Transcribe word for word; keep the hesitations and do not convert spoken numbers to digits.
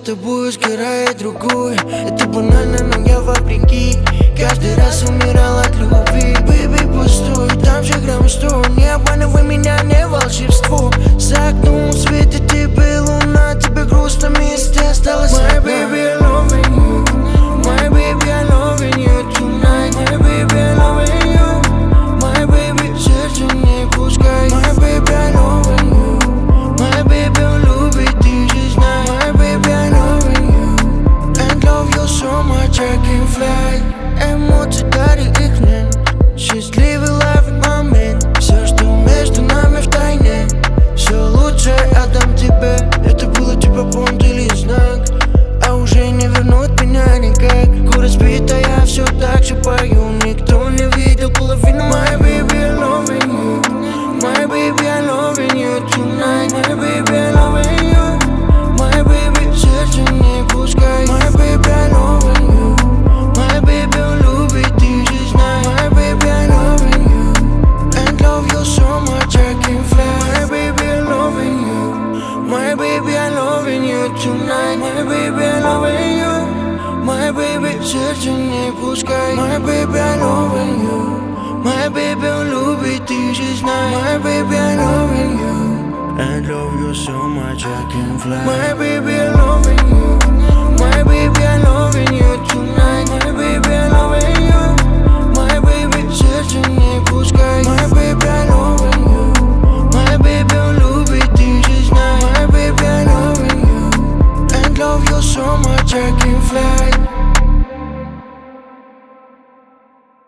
тобой сгорает другой. Это банально, но я вопреки каждый раз умирал от любви. Бэйби, постой, там же грамм сто. Не обманывай меня, не волшебство. За окном свет, и ты был луна. Тебе грустно, вместе осталось одна. My baby, I loving you. My baby, I loving you tonight. My baby, I loving you. My baby, сердце не пускай. My baby, I loving you. My baby, он любит, ты же знай. My baby, I loving you. And love you so much, I can fly. Эмоции дари их мне. Счастливый ловит момент. Все, что между нами в тайне, все лучше отдам тебе. Это было типа понт или знак, а уже не вернуть меня никак. Куры спит, а я все так же пою. Никто не видел половину. My baby, I loving you. My baby, I loving you tonight. My baby, I loving you. My baby, сердце не пускай. My baby, I loving you. My baby, он любит, ты же знай. My baby, I loving you. And love you so much, I can fly. My baby, I loving you. My baby, I loving you tonight. My baby, I loving you. My baby, сердце не пускай. My baby, I loving you. My baby, он любит, ты же знай. My baby, I loving you. And love you so much, I can fly. My baby, I love